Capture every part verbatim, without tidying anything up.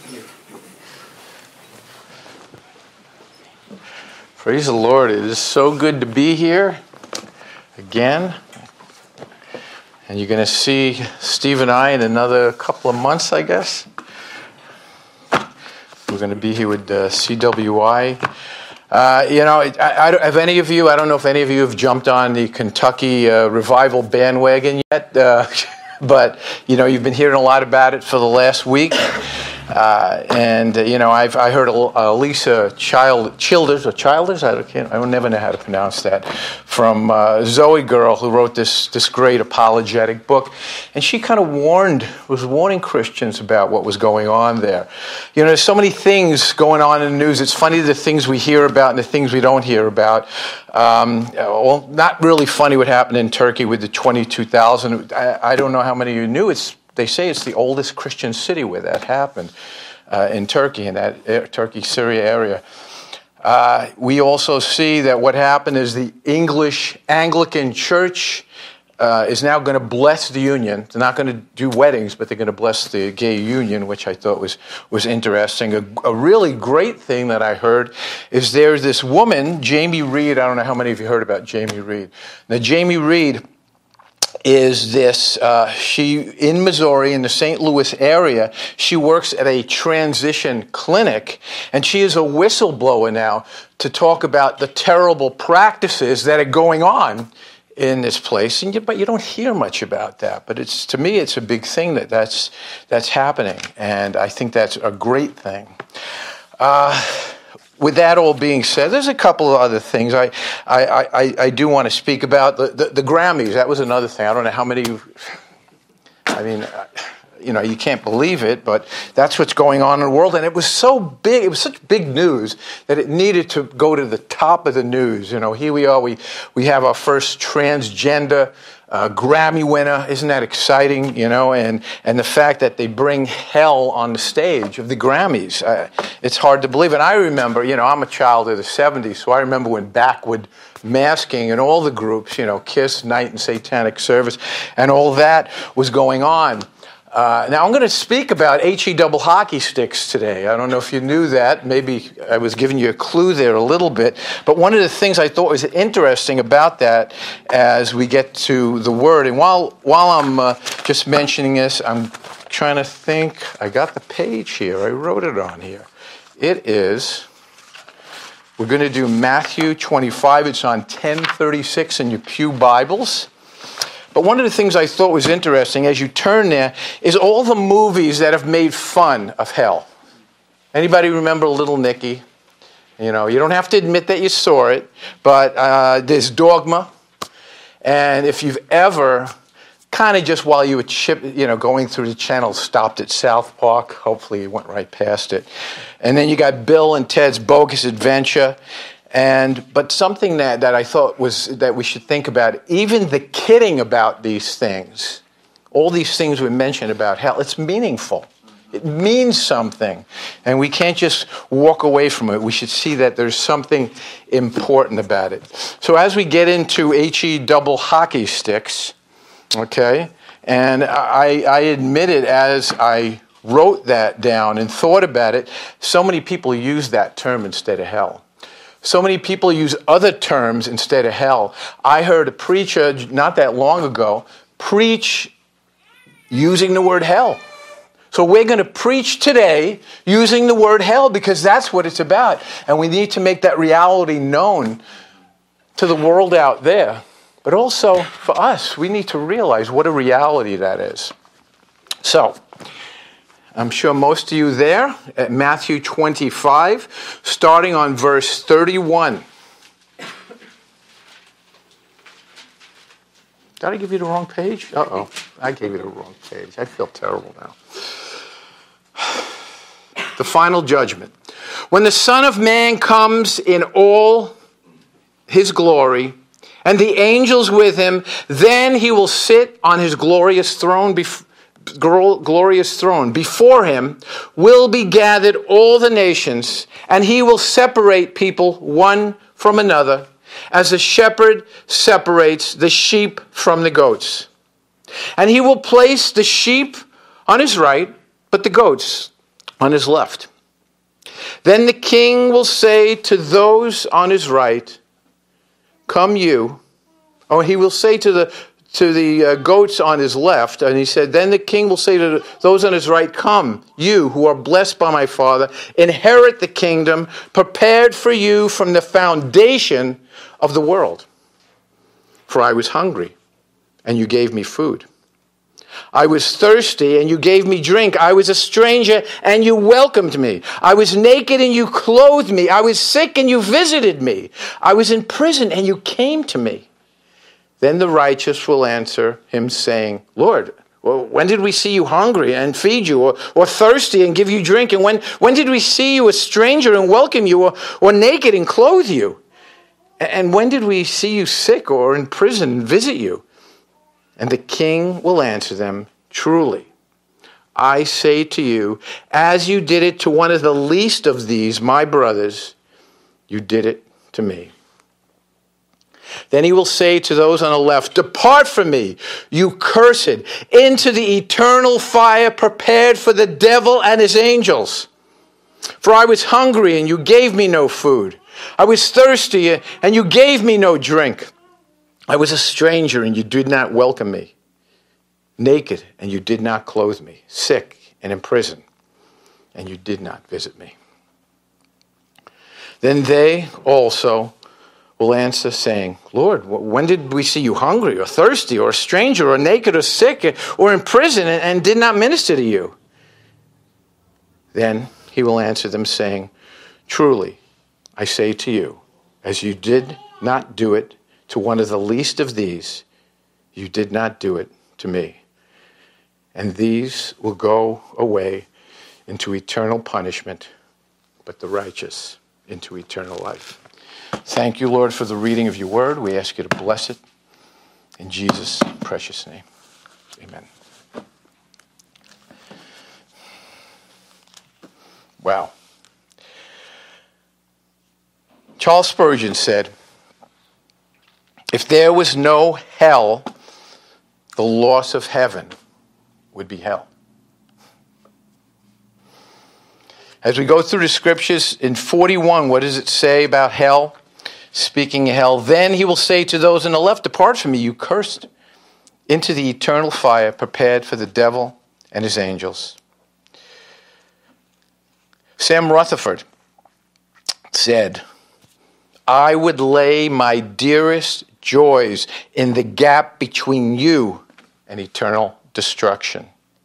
Praise the Lord. It is so good to be here again. And you're going to see Steve and I in another couple of months, I guess. We're going to be here with uh, C W I. Uh, you know, I, I, have any of you, I don't know if any of you have jumped on the Kentucky uh, revival bandwagon yet, uh, but, you know, you've been hearing a lot about it for the last week. Uh, and, uh, you know, I've I heard uh, Lisa Child, Childers, or Childers, I can't, I will never know how to pronounce that, from uh, Zoe Girl, who wrote this, this great apologetic book. And she kind of warned, was warning Christians about what was going on there. You know, there's so many things going on in the news. It's funny the things we hear about and the things we don't hear about. Um, well, not really funny what happened in Turkey with the twenty-two thousand. I, I don't know how many of you knew. It's They say it's the oldest Christian city where that happened, uh, in Turkey, in that uh, Turkey-Syria area. Uh, we also see that what happened is the English Anglican Church uh, is now going to bless the union. They're not going to do weddings, but they're going to bless the gay union, which I thought was, was interesting. A, a really great thing that I heard is there's this woman, Jamie Reed. I don't know how many of you heard about Jamie Reed. Now, Jamie Reed is this, uh, she, in Missouri, in the Saint Louis area, she works at a transition clinic, and she is a whistleblower now to talk about the terrible practices that are going on in this place. And you, but you don't hear much about that. But it's, to me, it's a big thing that that's, that's happening, and I think that's a great thing. Uh, With that all being said, there's a couple of other things I I, I, I do want to speak about. The, the, the Grammys, that was another thing. I don't know how many, I mean, you know, you can't believe it, but that's what's going on in the world. And it was so big, it was such big news that it needed to go to the top of the news. You know, here we are, we, we have our first transgender Uh, Grammy winner. Isn't that exciting? You know, and and the fact that they bring hell on the stage of the Grammys, uh, it's hard to believe. And I remember, you know, I'm a child of the seventies, so I remember when Backward Masking and all the groups, you know, Kiss, Night and Satanic Service, and all that was going on. Uh, now, I'm going to speak about H E double hockey sticks today. I don't know if you knew that. Maybe I was giving you a clue there a little bit. But one of the things I thought was interesting about that as we get to the word, and while while I'm uh, just mentioning this, I'm trying to think. I got the page here. I wrote it on here. It is, we're going to do Matthew twenty-five. It's on ten thirty-six in your pew Bibles. But one of the things I thought was interesting as you turn there is all the movies that have made fun of hell. Anybody remember Little Nicky? You know, you don't have to admit that you saw it, but uh, there's Dogma. And if you've ever kind of just while you were chip, you know, going through the channel, stopped at South Park, hopefully you went right past it. And then you got Bill and Ted's Bogus Adventure. And but something that, that I thought was that we should think about, even the kidding about these things, all these things we mentioned about hell, it's meaningful. It means something. And we can't just walk away from it. We should see that there's something important about it. So as we get into H E double hockey sticks, okay, and I, I admit it as I wrote that down and thought about it, so many people use that term instead of hell. So many people use other terms instead of hell. I heard a preacher not that long ago preach using the word hell. So we're going to preach today using the word hell because that's what it's about. And we need to make that reality known to the world out there. But also for us, we need to realize what a reality that is. So, I'm sure most of you there at Matthew twenty-five, starting on verse thirty-one. Did I give you the wrong page? Uh-oh, I gave you the wrong page. I feel terrible now. The final judgment. When the Son of Man comes in all his glory, and the angels with him, then he will sit on his glorious throne before glorious throne. Before him will be gathered all the nations, and he will separate people one from another, as the shepherd separates the sheep from the goats. And he will place the sheep on his right, but the goats on his left. Then the king will say to those on his right, come you. Oh, he will say to the to the uh, goats on his left, and he said, then the king will say to those on his right, come, you who are blessed by my Father, inherit the kingdom prepared for you from the foundation of the world. For I was hungry, and you gave me food. I was thirsty, and you gave me drink. I was a stranger, and you welcomed me. I was naked, and you clothed me. I was sick, and you visited me. I was in prison, and you came to me. Then the righteous will answer him, saying, Lord, well, when did we see you hungry and feed you, or, or thirsty and give you drink? And when, when did we see you a stranger and welcome you, or, or naked and clothe you? And when did we see you sick or in prison and visit you? And the king will answer them, truly, I say to you, as you did it to one of the least of these, my brothers, you did it to me. Then he will say to those on the left, depart from me, you cursed, into the eternal fire prepared for the devil and his angels. For I was hungry, and you gave me no food. I was thirsty, and you gave me no drink. I was a stranger, and you did not welcome me. Naked, and you did not clothe me. Sick and in prison, and you did not visit me. Then they also will answer, saying, Lord, when did we see you hungry or thirsty or a stranger or naked or sick or in prison and, and did not minister to you? Then he will answer them, saying, truly, I say to you, as you did not do it to one of the least of these, you did not do it to me. And these will go away into eternal punishment, but the righteous into eternal life. Thank you, Lord, for the reading of your word. We ask you to bless it. In Jesus' precious name, amen. Wow. Charles Spurgeon said, if there was no hell, the loss of heaven would be hell. As we go through the scriptures, in forty-one, what does it say about hell? Speaking of hell, then he will say to those on the left, depart from me, you cursed, into the eternal fire prepared for the devil and his angels. Sam Rutherford said, I would lay my dearest joys in the gap between you and eternal destruction.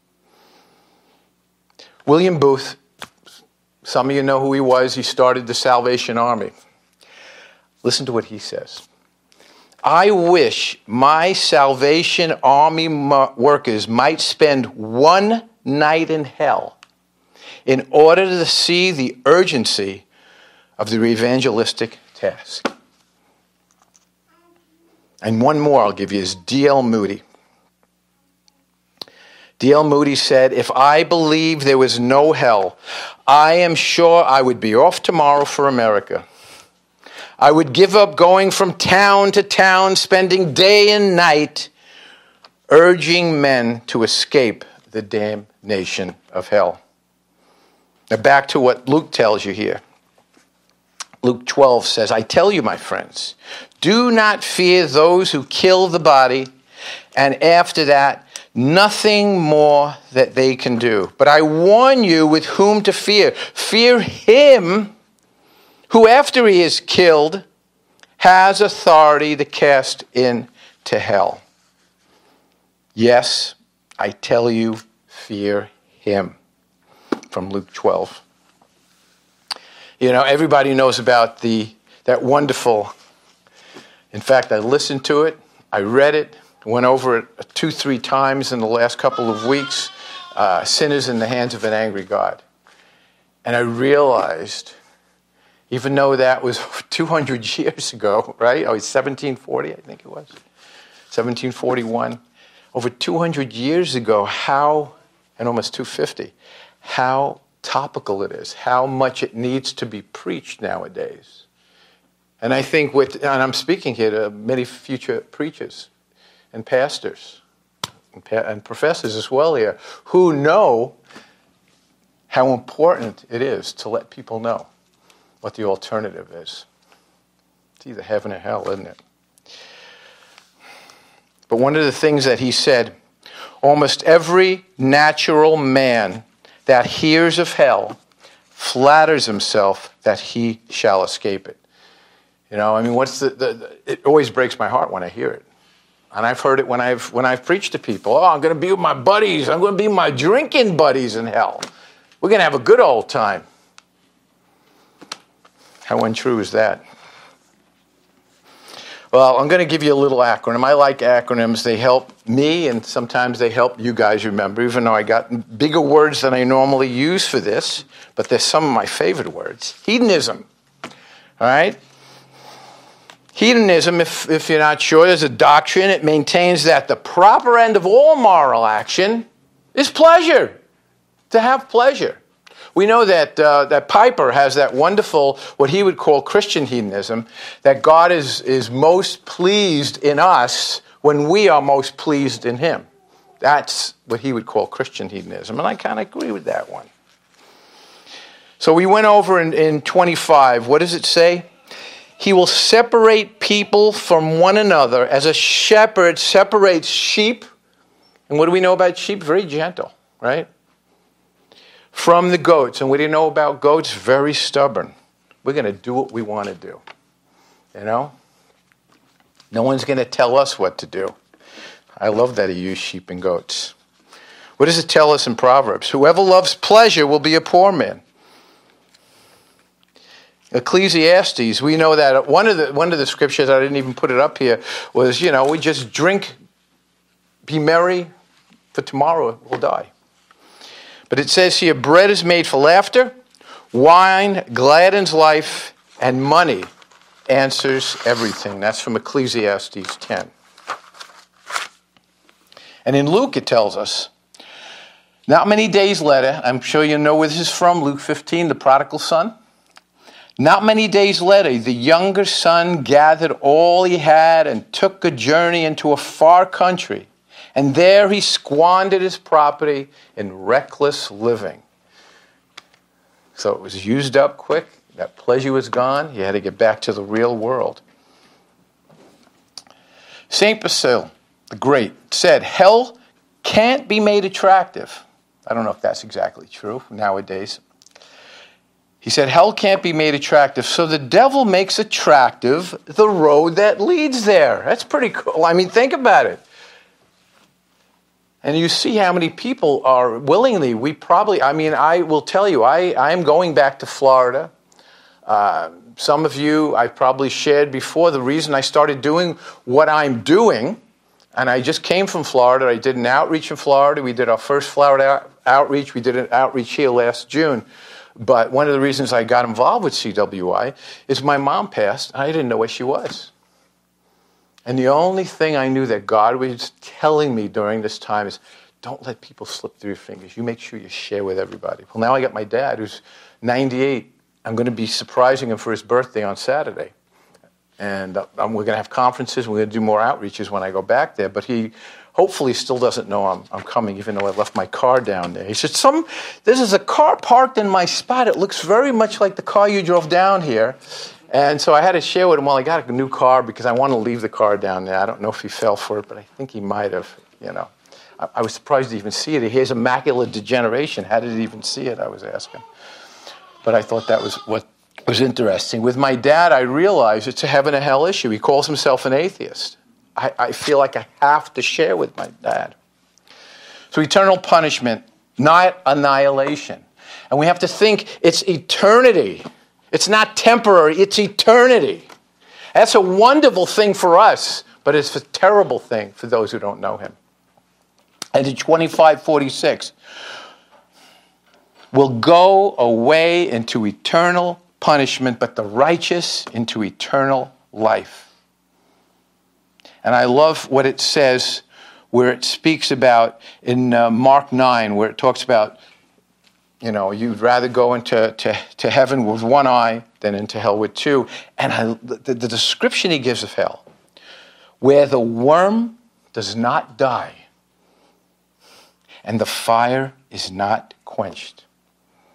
William Booth, some of you know who he was. He started the Salvation Army. Listen to what he says. I wish my Salvation Army workers might spend one night in hell in order to see the urgency of the evangelistic task. And one more I'll give you is D L Moody. D L Moody said, if I believed there was no hell, I am sure I would be off tomorrow for America. I would give up going from town to town, spending day and night, urging men to escape the damnation of hell. Now back to what Luke tells you here. Luke twelve says, I tell you, my friends, do not fear those who kill the body, and after that, nothing more that they can do. But I warn you with whom to fear. Fear him who, after he is killed, has authority to cast into hell. Yes, I tell you, fear him. From Luke twelve. You know, everybody knows about the that wonderful, in fact, I listened to it, I read it, went over it two, three times in the last couple of weeks, uh, Sinners in the Hands of an Angry God. And I realized, even though that was two hundred years ago, right? Oh, it's seventeen forty, I think it was. seventeen forty-one. Over two hundred years ago, how, and almost two hundred fifty, how topical it is, how much it needs to be preached nowadays. And I think with, and I'm speaking here to many future preachers and pastors and, pa- and professors as well here, who know how important it is to let people know what the alternative is. It's either heaven or hell, isn't it? But one of the things that he said, almost every natural man that hears of hell flatters himself that he shall escape it. You know, I mean, what's the, the, the it always breaks my heart when I hear it. And I've heard it when I've when I've preached to people. Oh, I'm going to be with my buddies. I'm going to be with my drinking buddies in hell. We're going to have a good old time. How untrue is that? Well, I'm going to give you a little acronym. I like acronyms. They help me, and sometimes they help you guys remember, even though I got bigger words than I normally use for this. But they're some of my favorite words. Hedonism. All right? Hedonism, if, if you're not sure, is a doctrine. It maintains that the proper end of all moral action is pleasure, to have pleasure. We know that uh, that Piper has that wonderful, what he would call Christian hedonism, that God is, is most pleased in us when we are most pleased in him. That's what he would call Christian hedonism, and I kind of agree with that one. So we went over in, in twenty-five. What does it say? He will separate people from one another as a shepherd separates sheep. And what do we know about sheep? Very gentle, right? From the goats. And what do you know about goats? Very stubborn. We're going to do what we want to do. You know? No one's going to tell us what to do. I love that he used sheep and goats. What does it tell us in Proverbs? Whoever loves pleasure will be a poor man. Ecclesiastes, we know that one of the one of the scriptures, I didn't even put it up here, was, you know, we just drink, be merry, for tomorrow we'll die. But it says here, bread is made for laughter, wine gladdens life, and money answers everything. That's from Ecclesiastes ten. And in Luke it tells us, not many days later, I'm sure you know where this is from, Luke fifteen, the prodigal son. Not many days later, the younger son gathered all he had and took a journey into a far country. And there he squandered his property in reckless living. So it was used up quick. That pleasure was gone. He had to get back to the real world. Saint Basil the Great said, hell can't be made attractive. I don't know if that's exactly true nowadays. He said, hell can't be made attractive, so the devil makes attractive the road that leads there. That's pretty cool. I mean, think about it. And you see how many people are willingly, we probably, I mean, I will tell you, I, I am going back to Florida. Uh, some of you, I've probably shared before, the reason I started doing what I'm doing, and I just came from Florida. I did an outreach in Florida. We did our first Florida out- outreach. We did an outreach here last June. But one of the reasons I got involved with C W I is my mom passed, and I didn't know where she was. And the only thing I knew that God was telling me during this time is, don't let people slip through your fingers. You make sure you share with everybody. Well, now I got my dad, who's ninety-eight. I'm going to be surprising him for his birthday on Saturday. And uh, we're going to have conferences. We're going to do more outreaches when I go back there. But he hopefully still doesn't know I'm, I'm coming, even though I left my car down there. He said, "Some, this is a car parked in my spot. It looks very much like the car you drove down here." And so I had to share with him, well, I got a new car because I want to leave the car down there. I don't know if he fell for it, but I think he might have, you know. I, I was surprised to even see it. He has macular degeneration. How did he even see it, I was asking. But I thought that was what was interesting. With my dad, I realized it's a heaven and hell issue. He calls himself an atheist. I, I feel like I have to share with my dad. So eternal punishment, not annihilation. And we have to think it's eternity. It's not temporary, it's eternity. That's a wonderful thing for us, but it's a terrible thing for those who don't know him. And in twenty-five forty-six, will go away into eternal punishment, but the righteous into eternal life. And I love what it says where it speaks about in uh, Mark nine, where it talks about, you know, you'd rather go into to, to heaven with one eye than into hell with two. And I, the, the description he gives of hell, where the worm does not die and the fire is not quenched.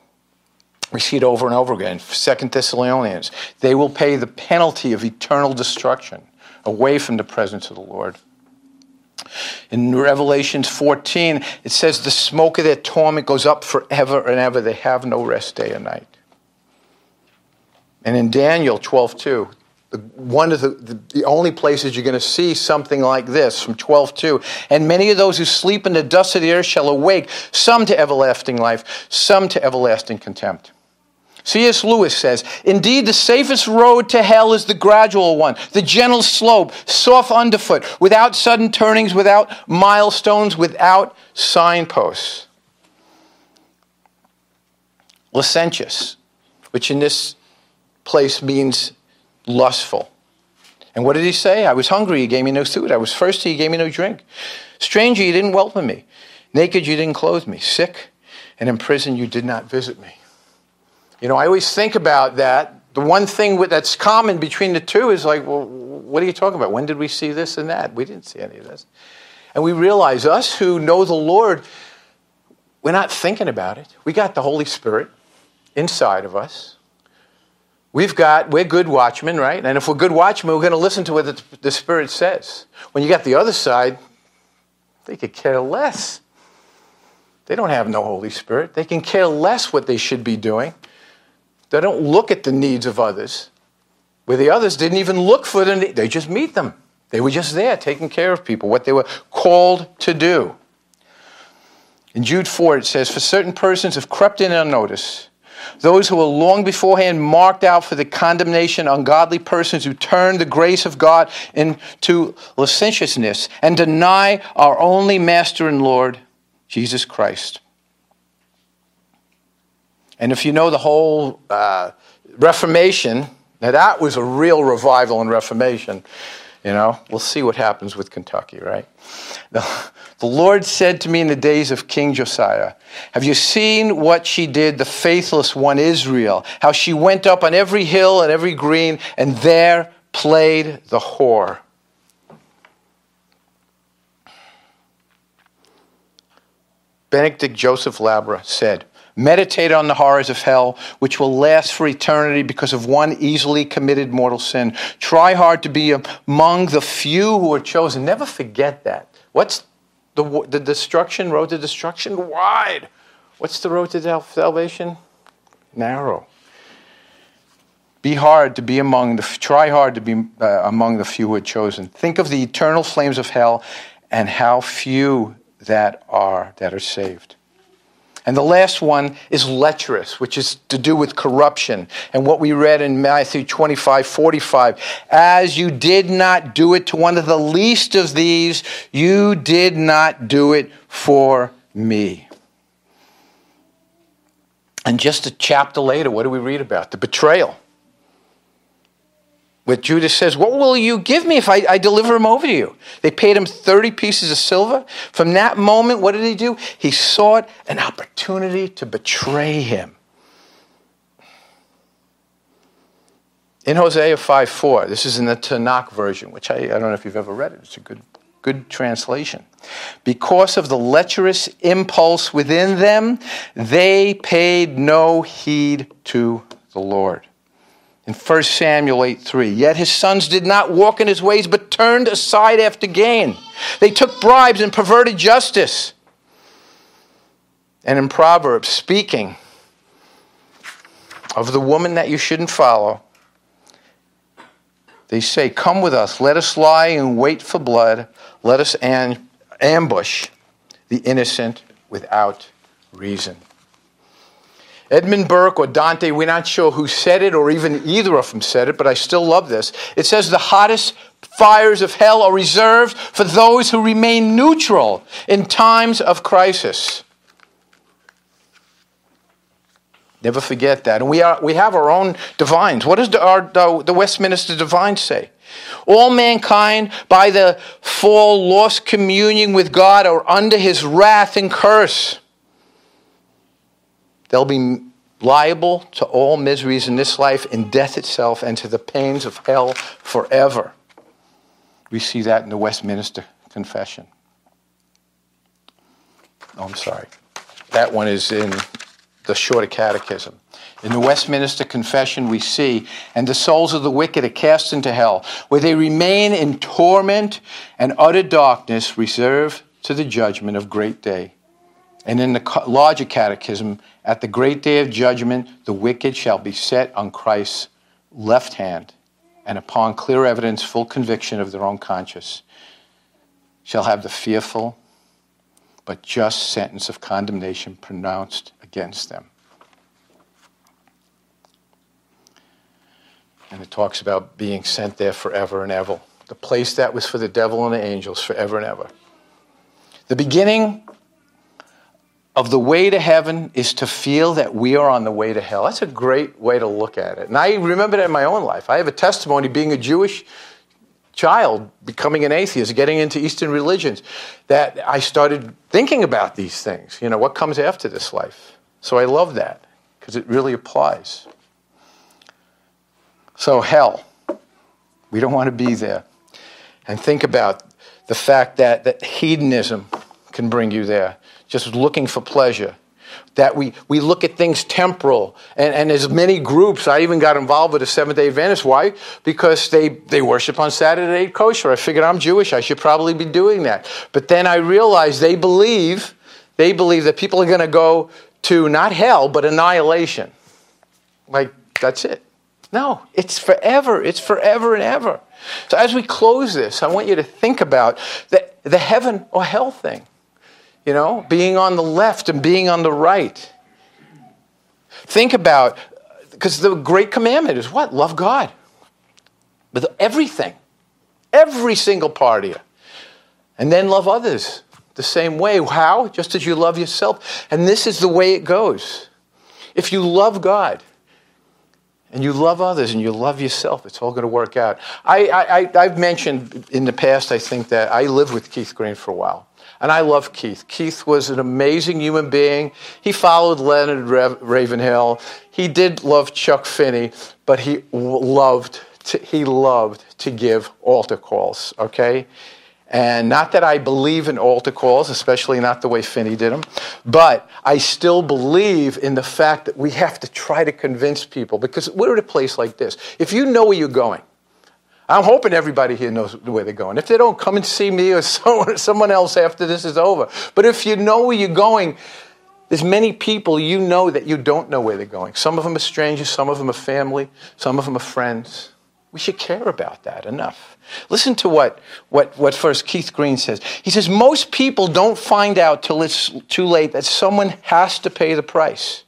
We see it over and over again. Second Thessalonians. They will pay the penalty of eternal destruction away from the presence of the Lord. In Revelation fourteen, it says the smoke of their torment goes up forever and ever. They have no rest day or night. And in Daniel twelve two, one of the, the, the only places you're going to see something like this from twelve two. And many of those who sleep in the dust of the earth shall awake, some to everlasting life, some to everlasting contempt. C S Lewis says, indeed, the safest road to hell is the gradual one, the gentle slope, soft underfoot, without sudden turnings, without milestones, without signposts. Licentious, which in this place means lustful. And what did he say? I was hungry, he gave me no food. I was thirsty, he gave me no drink. Stranger, you didn't welcome me. Naked, you didn't clothe me. Sick and in prison, you did not visit me. You know, I always think about that. The one thing that's common between the two is like, well, what are you talking about? When did we see this and that? We didn't see any of this. And we realize us who know the Lord, we're not thinking about it. We got the Holy Spirit inside of us. We've got, we're good watchmen, right? And if we're good watchmen, we're going to listen to what the, the Spirit says. When you got the other side, they could care less. They don't have no Holy Spirit. They can care less what they should be doing. They don't look at the needs of others. Where the others didn't even look for the need. They just meet them. They were just there taking care of people, what they were called to do. In Jude four, it says, for certain persons have crept in unnoticed. Those who were long beforehand marked out for the condemnation, ungodly persons who turn the grace of God into licentiousness and deny our only Master and Lord, Jesus Christ. And if you know the whole uh, Reformation, now that was a real revival and Reformation. You know, we'll see what happens with Kentucky, right? The, the Lord said to me in the days of King Josiah, have you seen what she did, the faithless one Israel? How she went up on every hill and every green and there played the whore. Benedict Joseph Labra said, meditate on the horrors of hell, which will last for eternity because of one easily committed mortal sin. Try hard to be among the few who are chosen. Never forget that. What's the, the destruction, road to destruction? Wide. What's the road to salvation? Narrow. Be hard to be among the, try hard to be uh, among the few who are chosen. Think of the eternal flames of hell and how few that are that are saved. And the last one is lecherous, which is to do with corruption. And what we read in Matthew twenty-five forty-five, as you did not do it to one of the least of these, you did not do it for me. And just a chapter later, what do we read about? The betrayal. Where Judas says, what will you give me if I, I deliver him over to you? They paid him thirty pieces of silver. From that moment, what did he do? He sought an opportunity to betray him. In Hosea five four, this is in the Tanakh version, which I, I don't know if you've ever read it. It's a good, good translation. Because of the lecherous impulse within them, they paid no heed to the Lord. In First Samuel eight three, yet his sons did not walk in his ways, but turned aside after gain. They took bribes and perverted justice. And in Proverbs, speaking of the woman that you shouldn't follow, they say, come with us, let us lie and wait for blood, let us am- ambush the innocent without reason. Edmund Burke or Dante, we're not sure who said it or even either of them said it, but I still love this. It says the hottest fires of hell are reserved for those who remain neutral in times of crisis. Never forget that. And we are we have our own divines. What does the, our, the, the Westminster Divines say? All mankind by the fall lost communion with God are under his wrath and curse. They'll be liable to all miseries in this life, in death itself, and to the pains of hell forever. We see that in the Westminster Confession. Oh, I'm sorry. That one is in the Shorter Catechism. In the Westminster Confession we see, and the souls of the wicked are cast into hell, where they remain in torment and utter darkness, reserved to the judgment of great day. And in the larger catechism, at the great day of judgment, the wicked shall be set on Christ's left hand, and upon clear evidence, full conviction of their own conscience, shall have the fearful but just sentence of condemnation pronounced against them. And it talks about being sent there forever and ever. The place that was for the devil and the angels forever and ever. The beginning of the way to heaven is to feel that we are on the way to hell. That's a great way to look at it. And I remember that in my own life. I have a testimony being a Jewish child, becoming an atheist, getting into Eastern religions, that I started thinking about these things. You know, what comes after this life? So I love that because it really applies. So hell, we don't want to be there. And think about the fact that, that hedonism can bring you there, just looking for pleasure. That we, we look at things temporal. And, and there's many groups. I even got involved with the Seventh-day Adventists. Why? Because they, they worship on Saturday kosher. I figured I'm Jewish. I should probably be doing that. But then I realized they believe, they believe that people are going to go to not hell, but annihilation. Like, that's it. No, it's forever. It's forever and ever. So as we close this, I want you to think about the, the heaven or hell thing. You know, being on the left and being on the right. Think about, because the great commandment is what? Love God. With everything. Every single part of you. And then love others the same way. How? Just as you love yourself. And this is the way it goes. If you love God, and you love others, and you love yourself, it's all going to work out. I, I, I've mentioned in the past, I think, that I lived with Keith Green for a while. And I love Keith. Keith was an amazing human being. He followed Leonard Ravenhill. He did love Chuck Finney, but he loved to, he loved to give altar calls, okay? And not that I believe in altar calls, especially not the way Finney did them, but I still believe in the fact that we have to try to convince people, because we're at a place like this. If you know where you're going, I'm hoping everybody here knows where they're going. If they don't, come and see me or someone, someone else after this is over. But if you know where you're going, there's many people you know that you don't know where they're going. Some of them are strangers, some of them are family, some of them are friends. We should care about that enough. Listen to what, what, what first Keith Green says. He says, most people don't find out till it's too late that someone has to pay the price.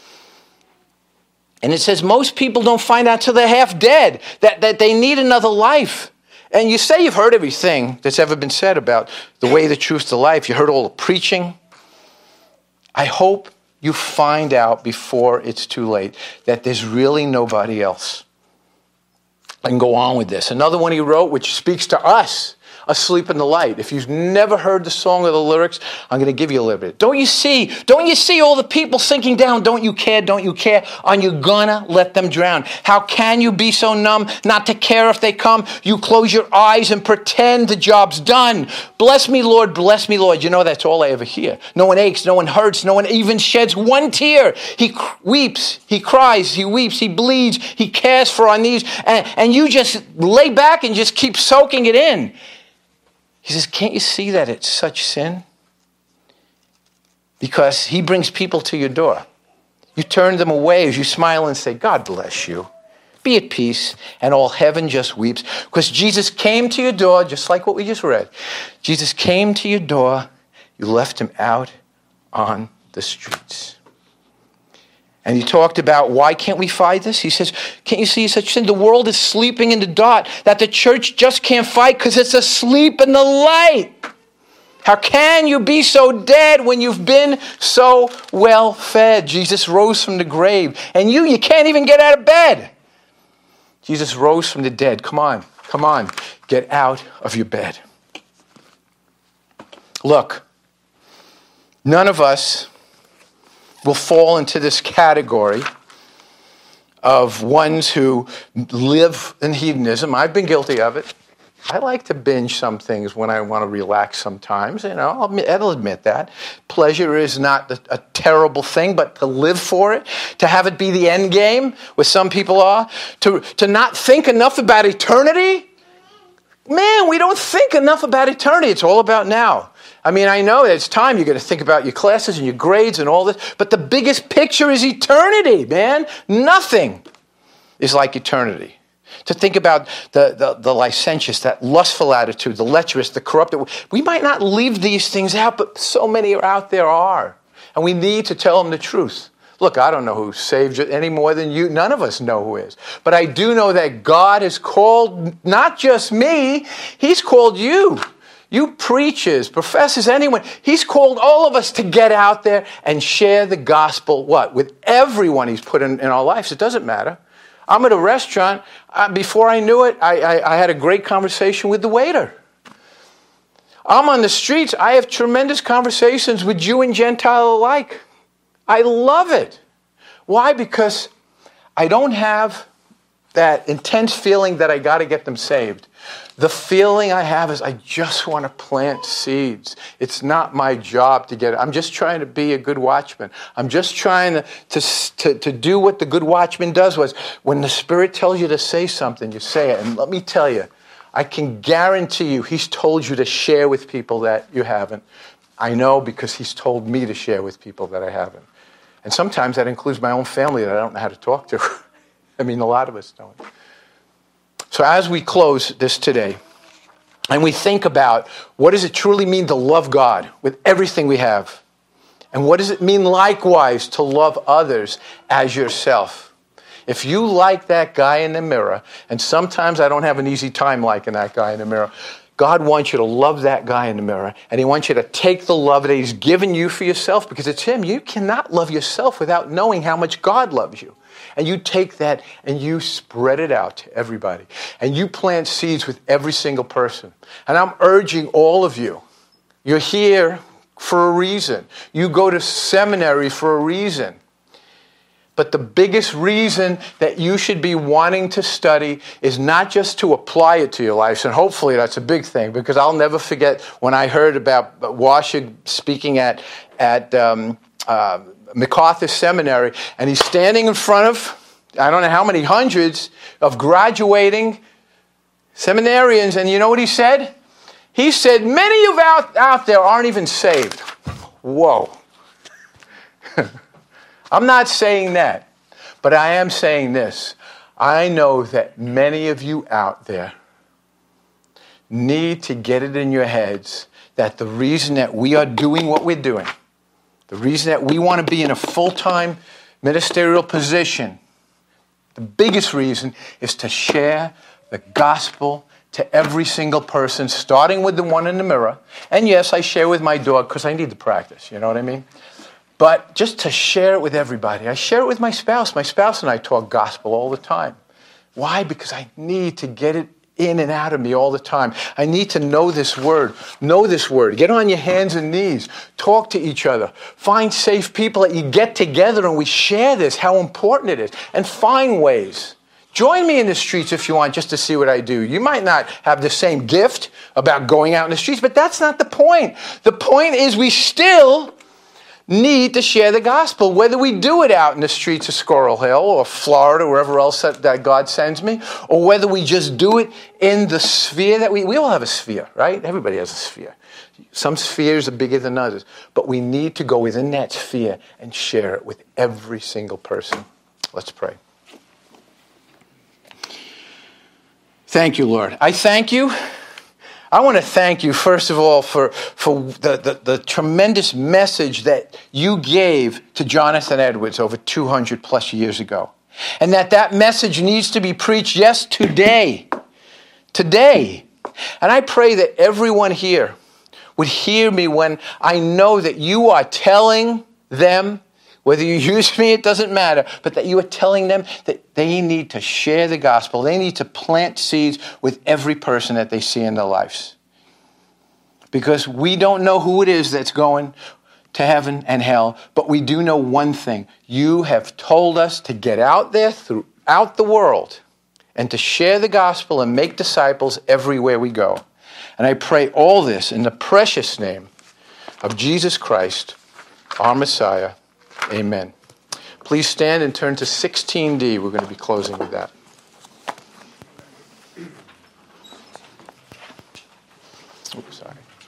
And it says most people don't find out till they're half dead, that, that they need another life. And you say you've heard everything that's ever been said about the way, the truth, the life. You heard all the preaching. I hope you find out before it's too late that there's really nobody else. I can go on with this. Another one he wrote, which speaks to us, Asleep in the Light. If you've never heard the song or the lyrics, I'm going to give you a little bit. Don't you see, don't you see all the people sinking down? Don't you care? Don't you care? Are you gonna let them drown? How can you be so numb not to care if they come? You close your eyes and pretend the job's done. Bless me, Lord, bless me, Lord. You know, that's all I ever hear. No one aches, no one hurts, no one even sheds one tear. He weeps, he cries, he weeps, he bleeds, he cares for our needs, and, and you just lay back and just keep soaking it in. He says, can't you see that it's such sin? Because he brings people to your door. You turn them away as you smile and say, God bless you. Be at peace. And all heaven just weeps. Because Jesus came to your door, just like what we just read. Jesus came to your door. You left him out on the streets. And he talked about why can't we fight this? He says, can't you see such sin? The world is sleeping in the dark, that the church just can't fight because it's asleep in the light. How can you be so dead when you've been so well fed? Jesus rose from the grave. And you, you can't even get out of bed. Jesus rose from the dead. Come on, come on. Get out of your bed. Look, none of us will fall into this category of ones who live in hedonism. I've been guilty of it. I like to binge some things when I want to relax sometimes. You know, I'll admit, I'll admit that. Pleasure is not a, a terrible thing, but to live for it, to have it be the end game, where some people are, to, to not think enough about eternity. Man, we don't think enough about eternity. It's all about now. I mean, I know it's time you're going to think about your classes and your grades and all this, but the biggest picture is eternity, man. Nothing is like eternity. To think about the, the, the licentious, that lustful attitude, the lecherous, the corrupted. We might not leave these things out, but so many are out there are. And we need to tell them the truth. Look, I don't know who's saved any more than you. None of us know who is. But I do know that God has called not just me, He's called you. You preachers, professors, anyone. He's called all of us to get out there and share the gospel, what? With everyone He's put in, in our lives. It doesn't matter. I'm at a restaurant. Uh, before I knew it, I, I, I had a great conversation with the waiter. I'm on the streets. I have tremendous conversations with Jew and Gentile alike. I love it. Why? Because I don't have that intense feeling that I got to get them saved. The feeling I have is I just want to plant seeds. It's not my job to get it. I'm just trying to be a good watchman. I'm just trying to, to, to, to do what the good watchman does was when the Spirit tells you to say something, you say it. And let me tell you, I can guarantee you He's told you to share with people that you haven't. I know because He's told me to share with people that I haven't. And sometimes that includes my own family that I don't know how to talk to. I mean, a lot of us don't. So as we close this today, and we think about what does it truly mean to love God with everything we have? And what does it mean likewise to love others as yourself? If you like that guy in the mirror, and sometimes I don't have an easy time liking that guy in the mirror, God wants you to love that guy in the mirror, and He wants you to take the love that He's given you for yourself, because it's Him. You cannot love yourself without knowing how much God loves you. And you take that and you spread it out to everybody. And you plant seeds with every single person. And I'm urging all of you, you're here for a reason. You go to seminary for a reason. But the biggest reason that you should be wanting to study is not just to apply it to your life, and hopefully that's a big thing, because I'll never forget when I heard about Washig speaking at, at um, uh, MacArthur Seminary, and he's standing in front of, I don't know how many hundreds of graduating seminarians, and you know what he said? He said, many of out, out there aren't even saved. Whoa. I'm not saying that, but I am saying this. I know that many of you out there need to get it in your heads that the reason that we are doing what we're doing, the reason that we want to be in a full-time ministerial position, the biggest reason is to share the gospel to every single person, starting with the one in the mirror. And yes, I share with my dog because I need to practice, you know what I mean? But just to share it with everybody. I share it with my spouse. My spouse and I talk gospel all the time. Why? Because I need to get it in and out of me all the time. I need to know this word. Know this word. Get on your hands and knees. Talk to each other. Find safe people that you get together and we share this, how important it is. And find ways. Join me in the streets if you want, just to see what I do. You might not have the same gift about going out in the streets, but that's not the point. The point is we still need to share the gospel, whether we do it out in the streets of Squirrel Hill or Florida, or wherever else that, that God sends me, or whether we just do it in the sphere that we, we all have a sphere, right? Everybody has a sphere. Some spheres are bigger than others, but we need to go within that sphere and share it with every single person. Let's pray. Thank you, Lord. I thank you. I want to thank you, first of all, for, for the, the, the tremendous message that you gave to Jonathan Edwards over two hundred plus years ago. And that that message needs to be preached, yes, today. Today. And I pray that everyone here would hear me when I know that you are telling them, whether you use me, it doesn't matter, but that you are telling them that they need to share the gospel. They need to plant seeds with every person that they see in their lives. Because we don't know who it is that's going to heaven and hell, but we do know one thing. You have told us to get out there throughout the world and to share the gospel and make disciples everywhere we go. And I pray all this in the precious name of Jesus Christ, our Messiah. Amen. Please stand and turn to sixteen D. We're going to be closing with that. Oops, sorry.